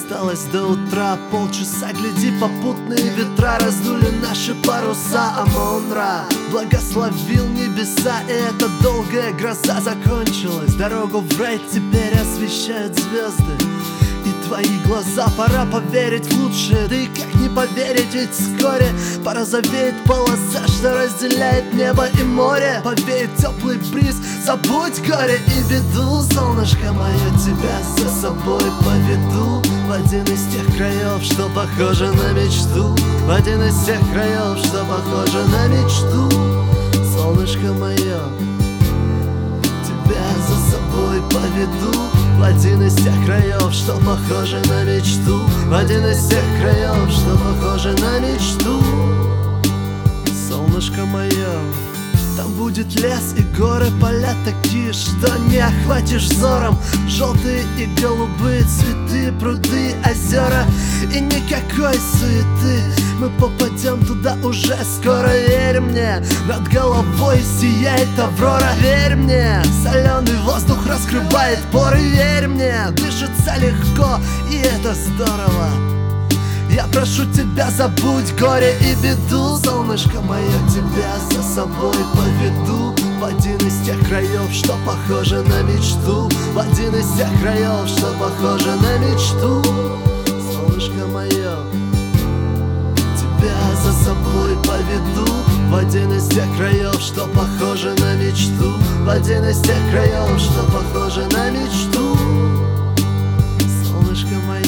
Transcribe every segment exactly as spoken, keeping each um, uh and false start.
Осталось до утра полчаса, гляди, попутные ветра раздули наши паруса. Амон-Ра благословил небеса, и эта долгая гроза закончилась. Дорогу в рай теперь освещают звезды и твои глаза. Пора поверить в лучшее, да и как не поверить, ведь вскоре порозовеет полоса, что разделяет небо и море. Повеет теплый бриз, забудь горе и беду. Солнышко мое, тебя за собой поведу в один из тех краев, что похоже на мечту. В один из тех краев, что похоже на мечту. Солнышко мое, тебя за собой поведу в один из тех краев, что похоже на мечту. В один из тех краев, что похоже на мечту. Солнышко мое, там будет лес и горы, поля такие, что не охватишь взором. Желтые и голубые цветы, пруды, озера и никакой суеты. Мы попадем туда уже скоро, верь мне. Над головой сияет аврора, верь мне. Соленый воздух раскрывает поры, верь мне. Дышится легко, и это здорово. Я прошу тебя, забудь горе и беду. Солнышко мое, тебя за собой поведу в один из тех краев, что похоже на мечту. В один из тех краев, что похоже на мечту. Солнышко мое, тебя за собой поведу в один из тех краев, что похоже на мечту. В один из тех краев, что похоже на мечту. Солнышко мое.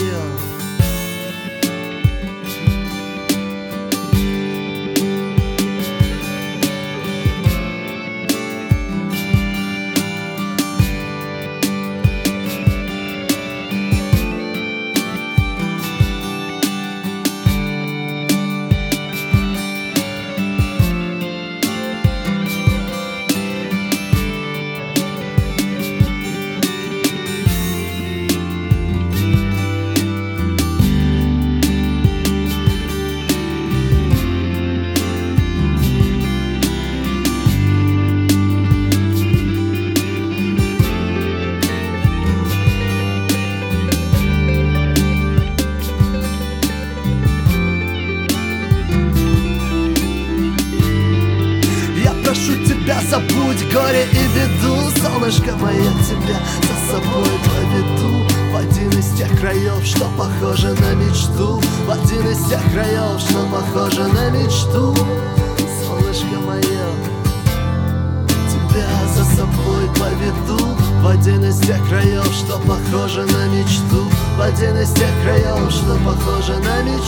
Забудь горе и беду. Солнышко мое, тебя за собой поведу в один из тех краев, что похоже на мечту. В один из тех краев, что похоже на мечту. Солнышко мое, тебя за собой поведу в один из тех краев, что похоже на мечту. В один из тех краев, что похоже на мечту.